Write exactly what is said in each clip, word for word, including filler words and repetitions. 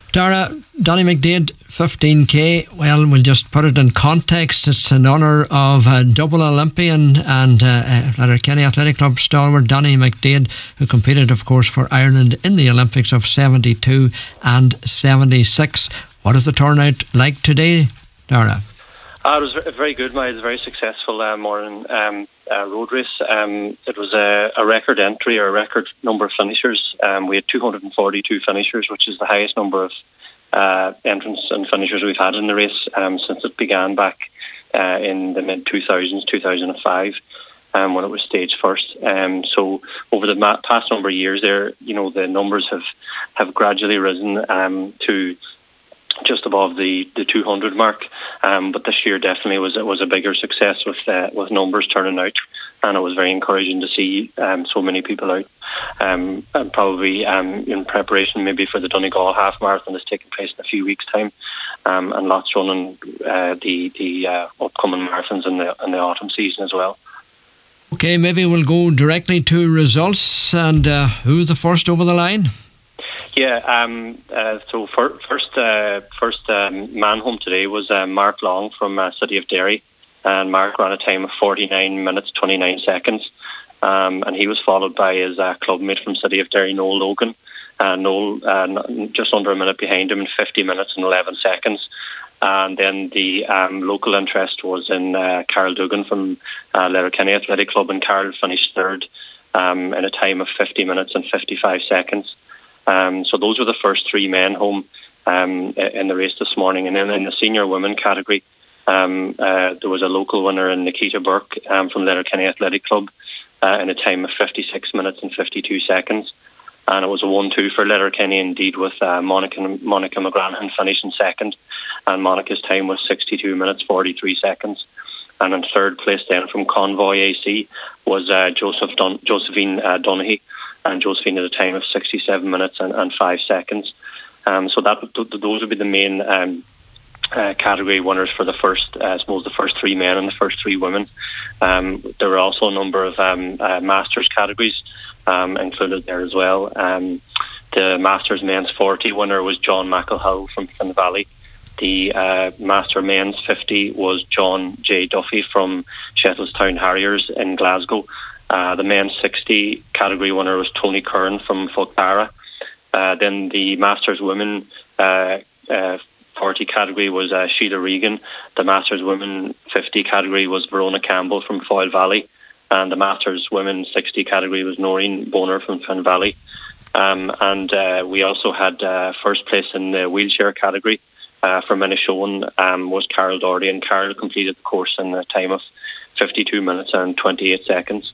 Dara, Donny McDaid, fifteen K, well, we'll just put it in context. It's in honour of a double Olympian and uh, Letterkenny Athletic Club stalwart Donny McDaid, who competed, of course, for Ireland in the Olympics of seventy-two and seventy-six. What is the turnout like today, Dara? Uh, it was very good, mate. It was a very successful uh, morning um, uh, road race. Um, it was a, a record entry or a record number of finishers. Um, we had two hundred forty-two finishers, which is the highest number of uh, entrants and finishers we've had in the race um, since it began back uh, in the mid two thousands, two thousand five, um, when it was staged first. Um, so over the ma- past number of years, there, you know, the numbers have have gradually risen um, to just above the, the two hundred mark, um, but this year definitely was it was a bigger success with uh, with numbers turning out, and it was very encouraging to see um, so many people out. Um, and probably um, in preparation maybe for the Donegal half marathon that's taking place in a few weeks' time, um, and lots running uh, the the uh, upcoming marathons in the in the autumn season as well. Okay, maybe we'll go directly to results and uh, who's the first over the line? Yeah, um, uh, so for, first uh, first um, man home today was uh, Mark Long from uh, City of Derry, and Mark ran a time of forty-nine minutes twenty-nine seconds, um, and he was followed by his uh, clubmate from City of Derry, Noel Logan. Uh, Noel uh, just under a minute behind him in fifty minutes and eleven seconds. And then the um, local interest was in uh, Carol Dugan from uh, Letterkenny Athletic Club, and Carol finished third um, in a time of fifty minutes and fifty-five seconds. Um, so those were the first three men home um, in the race this morning. And then in the senior women category, um, uh, there was a local winner in Nikita Burke um, from Letterkenny Athletic Club uh, in a time of fifty-six minutes and fifty-two seconds. And it was a one two for Letterkenny indeed, with uh, Monica, Monica McGranahan finishing second. And Monica's time was sixty-two minutes forty-three seconds. And in third place then from Convoy A C was uh, Joseph Don- Josephine uh, Donaghy. And Josephine at a time of sixty-seven minutes and, and five seconds. Um, so that th- those would be the main um, uh, category winners for the first, uh, I suppose, the first three men and the first three women. Um, there were also a number of um, uh, Masters categories um, included there as well. Um, the Masters men's forty winner was John McElhill from Finn Valley. The uh, Master men's fifty was John J. Duffy from Shetlandstown Harriers in Glasgow. Uh, the men's sixty category winner was Tony Curran from Fulcara. Uh, then the Masters women uh, uh, forty category was uh, Sheila Regan. The Masters women fifty category was Verona Campbell from Foyle Valley. And the Masters women sixty category was Noreen Boner from Finn Valley. Um, and uh, we also had uh, first place in the wheelchair category uh, for Minishowen um, was Carol Doherty, and Carol completed the course in a time of fifty-two minutes and twenty-eight seconds.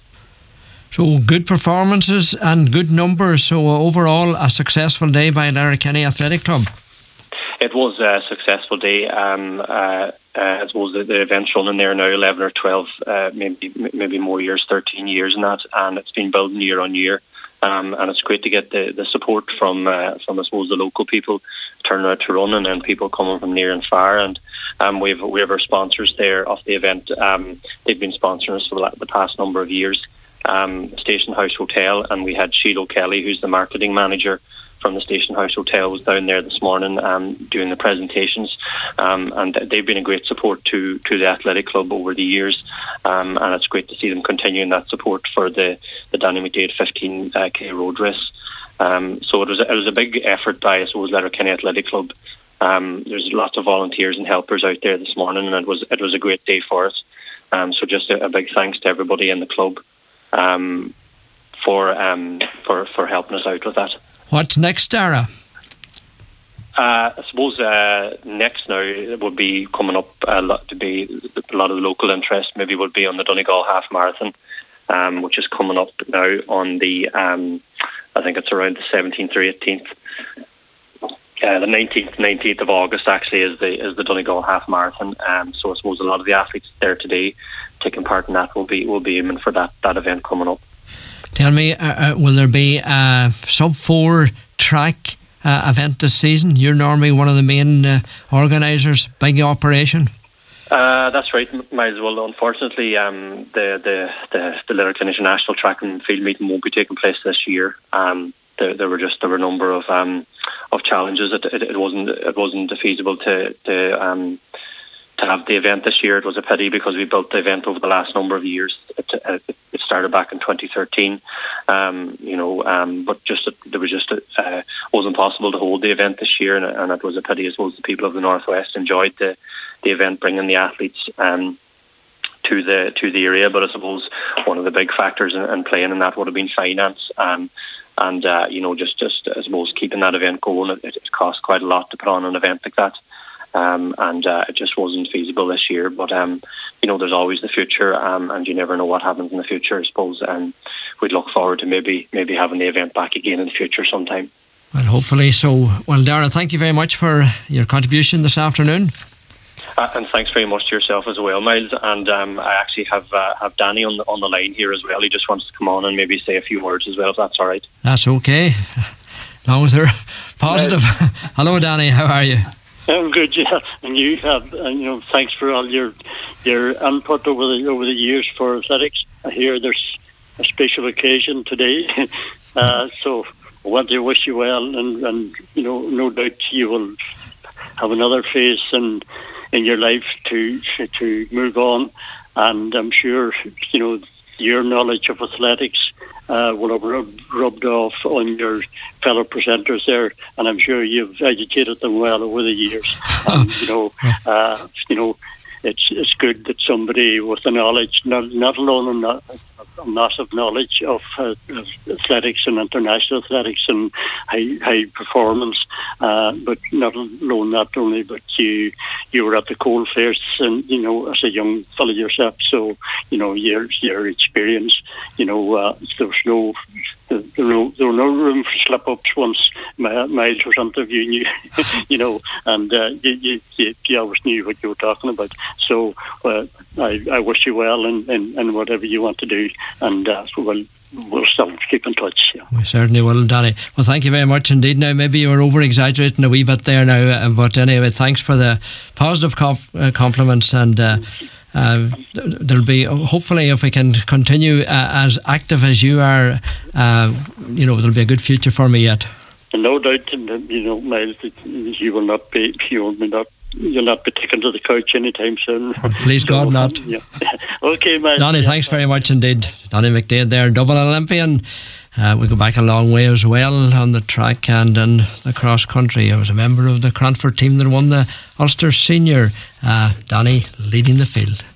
So good performances and good numbers. So overall, a successful day by Letterkenny Athletic Club. It was a successful day. Um, uh, uh, I suppose the, the event's running there now eleven or twelve, uh, maybe maybe more years, thirteen years in that, and it's been building year on year. Um, and it's great to get the, the support from uh, from I suppose the local people turning out to run, and then people coming from near and far. And um, we've we have our sponsors there of the event. Um, they've been sponsoring us for the, the past number of years. Um, Station House Hotel, and we had Sheila Kelly, who's the marketing manager from the Station House Hotel, was down there this morning um, doing the presentations, um, and they've been a great support to, to the athletic club over the years, um, and it's great to see them continuing that support for the, the Donny McDaid fifteen K road race. Um, so it was, it was a big effort by, I suppose, Letterkenny Athletic Club. Um, there's lots of volunteers and helpers out there this morning, and it was it was a great day for us. Um, so just a, a big thanks to everybody in the club Um, for um, for for helping us out with that. What's next, Dara? Uh, I suppose uh, next now it would be coming up a lot to be a lot of the local interest. Maybe would be on the Donegal half marathon, um, which is coming up now on the um, I think it's around the seventeenth or eighteenth. Uh, the nineteenth, nineteenth of August actually is the is the Donegal half marathon. Um, so I suppose a lot of the athletes there today taking part in that will be will be aiming for that, that event coming up. Tell me, uh, uh, will there be a sub four track uh, event this season? You're normally one of the main uh, organisers. Big operation. Uh, that's right, might as well. Unfortunately, um, the the the, the Letterkenny International Track and Field Meeting won't be taking place this year. Um, there, there were just there were a number of um, of challenges. It, it, it wasn't it wasn't feasible to to um, to have the event this year. It was a pity because we built the event over the last number of years. It, it, it started back in twenty thirteen, um, you know, um, but just there was just uh, wasn't possible to hold the event this year, and, and it was a pity. I suppose the people of the Northwest enjoyed the the event, bringing the athletes Um, to the to the area, but I suppose one of the big factors in, in playing in that would have been finance, um, and uh, you know just just I suppose keeping that event going. It, it cost quite a lot to put on an event like that, um, and uh, it just wasn't feasible this year. But um, you know, there's always the future, um, and you never know what happens in the future. I suppose um, we'd look forward to maybe maybe having the event back again in the future sometime. Well, hopefully so. Well, Darragh, thank you very much for your contribution this afternoon. Uh, and thanks very much to yourself as well, Miles. And um, I actually have uh, have Danny on the on the line here as well. He just wants to come on and maybe say a few words as well, if that's all right. That's okay, as long as they're positive. Uh, Hello, Danny. How are you? I'm good, yeah. And you have, and, you know, thanks for all your your input over the over the years for athletics. I hear there's a special occasion today, uh, so I want to wish you well, and, and you know, no doubt you will have another phase and. in your life to to move on, and I'm sure you know your knowledge of athletics uh, will have rubbed, rubbed off on your fellow presenters there, and I'm sure you've educated them well over the years. And, you know, uh, you know, it's it's good that somebody with the knowledge, not not alone a, a massive knowledge of, uh, of athletics and international athletics and high high performance, uh, but not alone that only, but you you were at the coalface, and you know, as a young fellow yourself, so you know your your experience, you know, uh, there was no. There were no, there were no room for slip-ups once Miles was interviewing you, you know, and uh, you, you, you always knew what you were talking about. So uh, I, I wish you well in, in, in whatever you want to do, and uh, we'll, we'll still keep in touch. Yeah. We certainly will, Danny. Well, thank you very much indeed. Now, maybe you were over-exaggerating a wee bit there now, uh, but anyway, thanks for the positive comp- uh, compliments, and uh, Uh, there'll be, hopefully, if we can continue uh, as active as you are, uh, you know, there'll be a good future for me yet. No doubt, you know, Miles, you will not be, you will not, you'll not be taken to the couch anytime soon. Well, please so, God not. Yeah. Okay, Miles. Donny, yeah. Thanks very much indeed. Donny McDaid there, double Olympian. Uh, we go back a long way as well on the track and in the cross country. I was a member of the Cranford team that won the Ulster Senior. Uh, Donny leading the field.